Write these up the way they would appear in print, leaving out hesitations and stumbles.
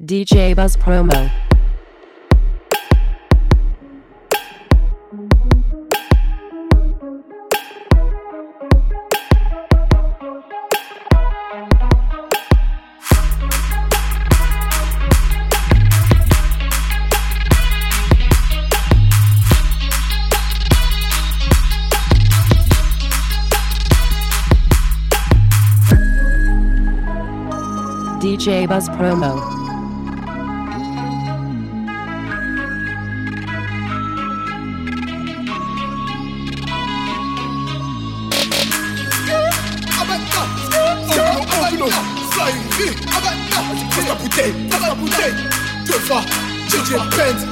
DJ Buzz Promo. DJ Buzz Promo. Deux fois, DJ Benz.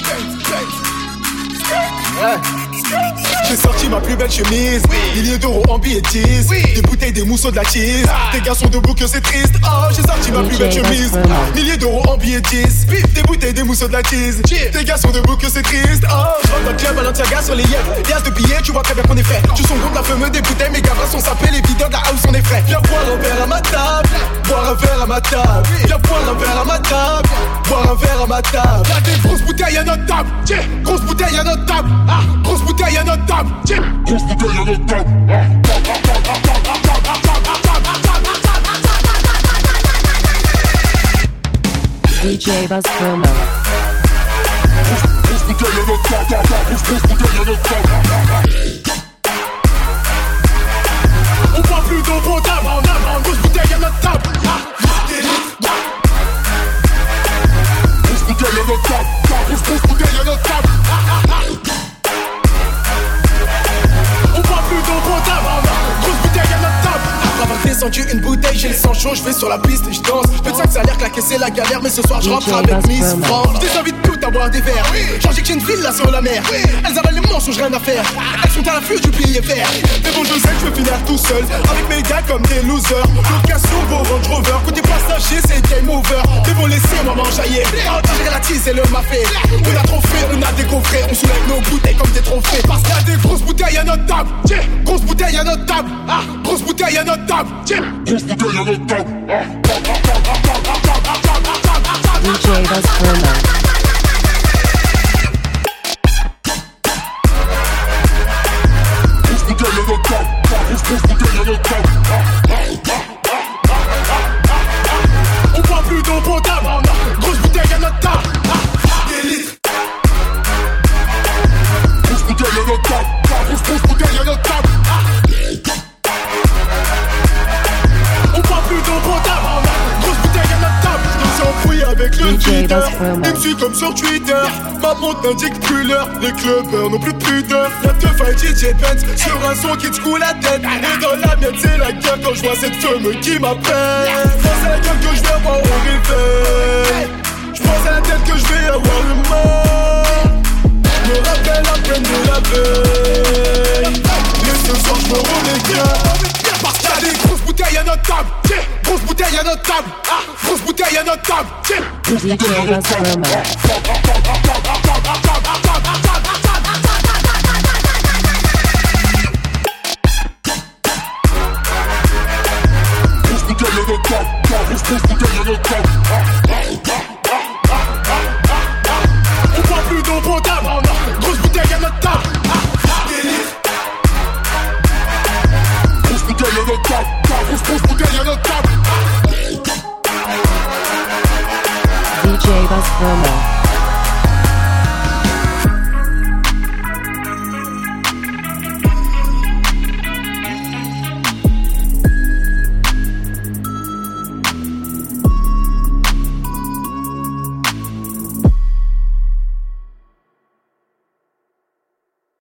J'ai sorti ma plus belle chemise, milliers d'euros en billets 10, des bouteilles, des mousseaux, de la cheese. Des garçons debout que c'est triste. Oh, j'ai sorti ma plus belle chemise, milliers d'euros en billets 10, des bouteilles, des mousseaux, de la cheese. Des garçons debout que c'est triste. Oh, je rentre dans le club, Balenciaga sur les yeux. Liasses de billets, tu vois très bien qu'on est fait. Tu son groupe, la fumée, des bouteilles, mes gars sont sapés, les videurs de la house, on est frais. Viens boire un verre à ma table, boire un verre à ma table. Viens boire un verre à ma table, boire un verre à ma table. Y'a des grosses bouteilles à notre table, grosse bouteille à notre table, grosse bouteille à notre table. Grosse bouteille à notre table. DJ Buzz Promo. Grosse bouteille à notre table. Grosse bouteille à notre table. On voit plus d'eau potable. Grosse bouteille à notre table. Grosse bouteille à notre table. Grosse bouteille à notre table. Descendu une bouteille, j'ai le sang chaud, je vais sur la piste et je danse. Peu de ça que ça a l'air claqué, c'est la galère, mais ce soir je rentre avec Miss France. Je les invite toutes à boire des verres. Genre j'ai que j'ai une file là sur la mer. Elles avalent les mensonges, rien à faire. Elles sont à l'affût du billet vert. Mais bon, je sais que je vais finir tout seul avec mes gars comme des losers. Location, beau Range Rover. Côté passager, c'est game over. Mais bon, laissez-moi m'enjailler. J'ai la tease et le mafé. On a trop fait, on a des coffrets. On soulève nos bouteilles comme des trophées. Parce qu'il y a des grosses bouteilles à notre table. Grosse bouteille à notre table. Grosse bouteille à notre table. Grosse bouteille à notre table. DJ Buzz Promo. Grosse bouteille à notre table. Grosse bouteille à notre table. On boit plus d'eau potable. Grosse bouteille à notre table. Des litres. Grosse bouteille à notre table. Grosse bouteille à notre table. Avec le leader, il me suit comme sur Twitter. Ma montre n'indique plus l'heure. Les clubbers n'ont plus de pudeur. Y'a deux fois DJ Benz sur un son qui te coule la tête. Et dans la mienne c'est la gueule quand je vois cette femme qui m'appelle. Pense à la gueule que je vais avoir au réveil. J'pense à la tête que je vais avoir le mort. Me rappelle la peine de la veille. Et ce soir je me relève. Parce qu'il y a des grosses bouteilles à notre table. Grosse bouteille à notre table. Grosse bouteille à notre table. Grosse bouteille à notre table. Grosse bouteille à notre table. Grosse bouteille à notre table. On boit plus d'eau potable. Grosse bouteille à notre table. Grosse bouteille à notre table. Grosse bouteille à notre table. DJ Buzz Promo.